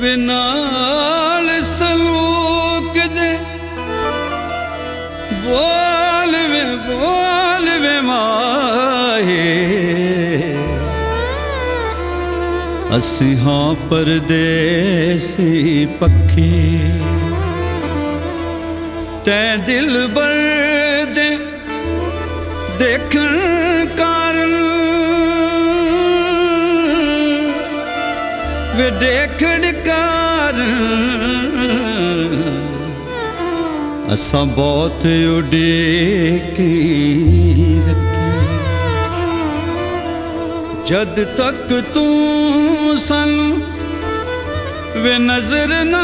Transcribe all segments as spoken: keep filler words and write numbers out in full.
Vinyl सलूक दे बोल वे बोल वे माहे असी हाँ परदेसी पक्के तै दिल बर दे देखन कारण वे देखन कारण असा बहुत उड़ेकी रखे जद तक तू सन वे नजर न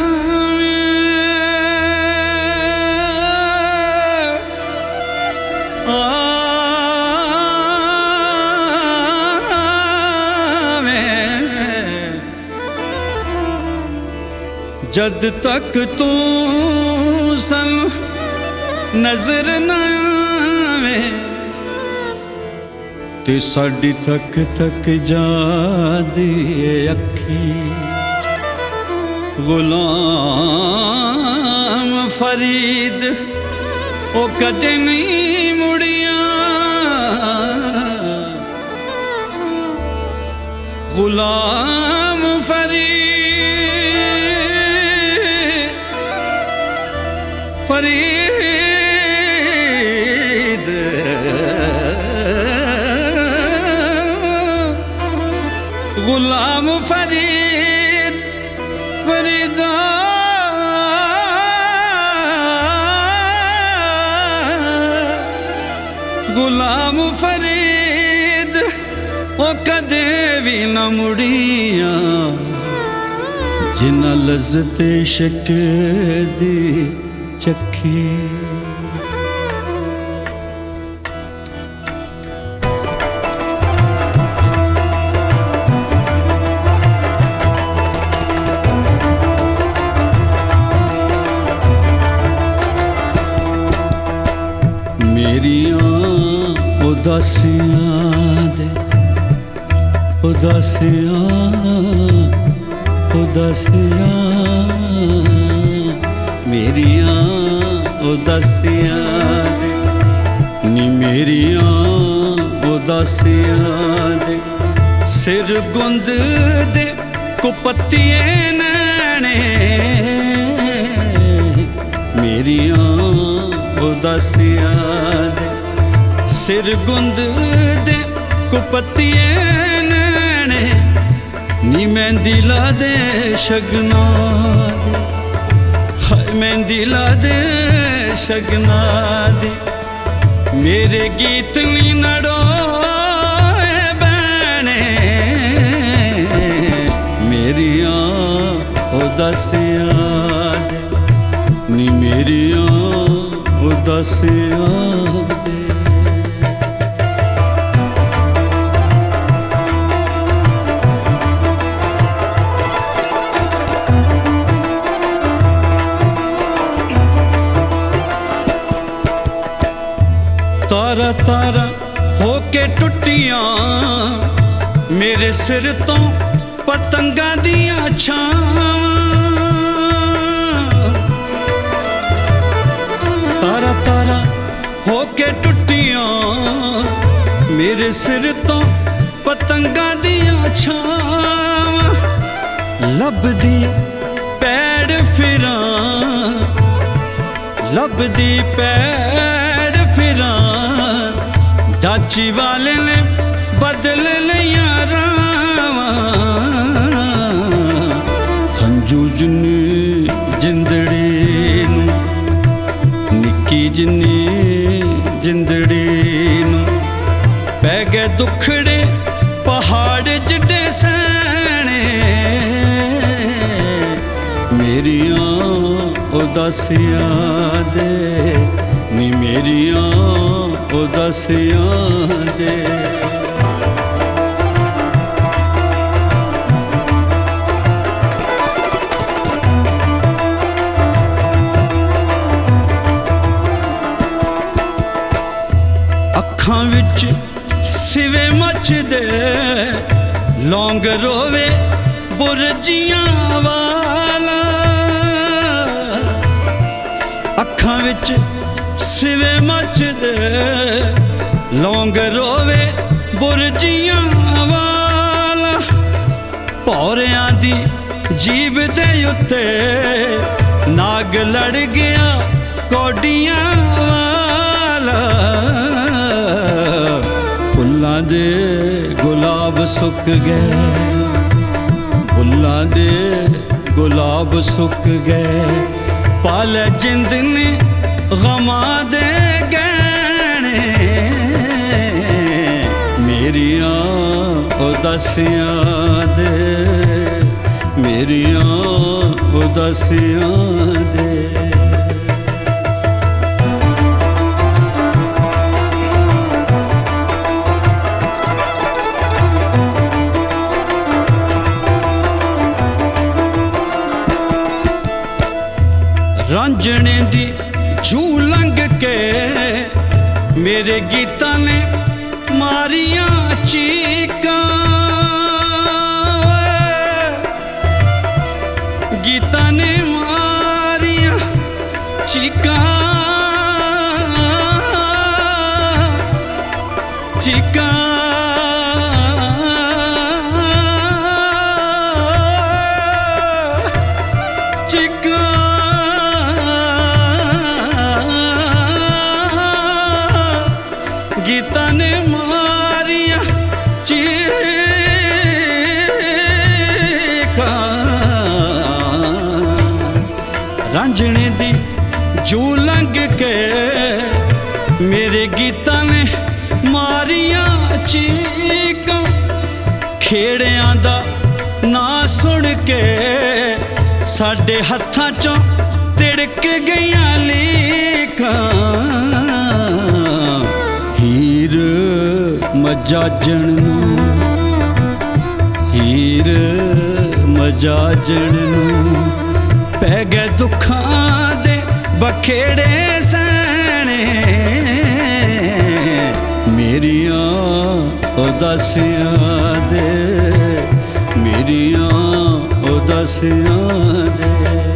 जद तक तू सन नजर न आवे ते साडी तक तक जादी अखी गुलाम फरीद ओ कदे नहीं मुड़िया गुलाम फरीद फरीद गुलाम फरीद फरीदा गुलाम फरीद ओ कदे भी न मुड़िया जिन्ना लज़्ज़ते इश्क़ दी चखी मेरियां उदासियां दे उदासियां उदासियां मेरियां उदासियां दे नी मेरियां उदासियां दे सिर गुंद दे कुपत्तिए नैने मेरियां उदासियां दे सिर गुंद दे कुपत्तिए नैने नी मेहंदी ला दे शगना हाय मेहंदी ला दे शगना दे मेरे गीत नी नड़ो बैने मेरियां उदासियां दे नी मेरियां उदासियां दे तारा तारा होके टुटियां मेरे सिर तो पतंगा दियां छावां तारा तारा होके टुटियां मेरे सिर तो पतंगा दियां छावां लभदी पैड़ फिरां लभदी पैड़ फिरां दाची वाले ने बदल लिया रावां हंजू जिन्नी जिंदड़ी नू निक्की जिन्नी जिंदड़ी नू पै गए दुखड़े पहाड़ जिड्डे सैने मेरियां उदासियां दे नी मेरियां उदासियां दे अखां विच सिवे मचदे लौंग रोवे बुरजियां वाला, अखां विच सिवे मचदे लौंग रोवे बुरजियां वाला। भौरियां दी जीभ दे उत्ते नाग लड़ गया कौडियां वाला। फुल्लां दे गुलाब सुक गए, फुल्लां दे गुलाब सुक गए, पाले जिंद ने गमां दे गहने। मेरियां उदासियां दे, मेरियां उदासियां दे। रांझणे दी जू लंघ के मेरे गीता ने मारियां चीकां, गीता ने मारियां चीकां, चीकां गीता ने मारिया चीकां। रांझणे दी जू लंघ के मेरे गीता ने मारिया चीकां। खेड़ियां दा ना सुन के साडे हत्थां चों तिड़क गईयां लीकां। हीर मजाजण नूं, हीर मजाजण नूं पै गए दुखां दे बखेड़े सैने। मेरियां उदासियां दे, मेरियां उदासियां दे।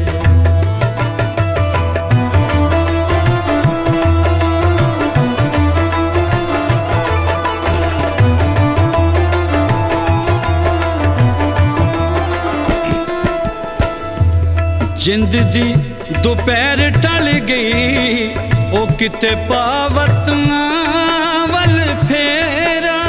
जिंद दी दोपहर टल गई ओ किते पावत वल फेरा।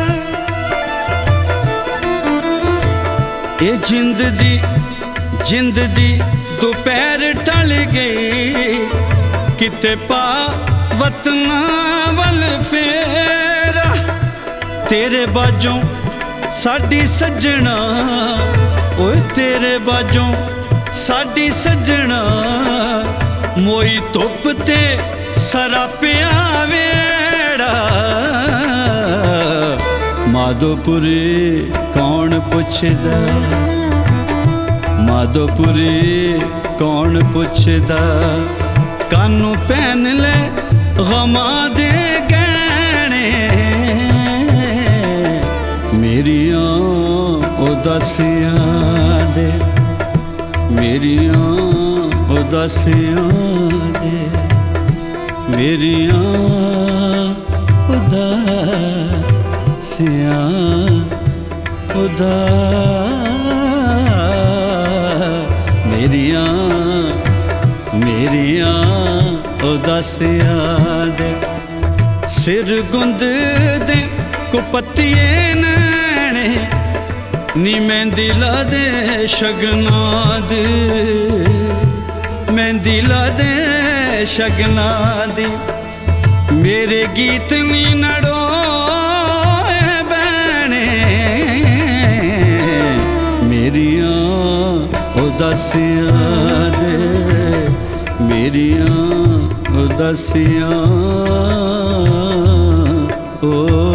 ए जिंद दी जिंद दी दोपहर टल गई किते पावत वल फेरा। तेरे बाजों साडी सजना, ओए तेरे बाजों साडी सजना, मोई धुप ते सरापिया वेड़ा। माधोपुरी कौन पुछदा, माधोपुरी कौन पुछदा, कानू पहन ले गमां दे गहने। मेरियां उदासियां दे, मेरियां उदासियां दे, मेरियां उदासियां उदा मेरियां मेरियां उदासियां दे। सिर गुंद दे कुपत्तिए नैने नी मेहंदी ला दे शगना दे, मेहंदी ला दे शगना दी। मेरे गीत नी नड़ो बहने, मेरियां उदासियां दे, मेरियां उदासियां ओ।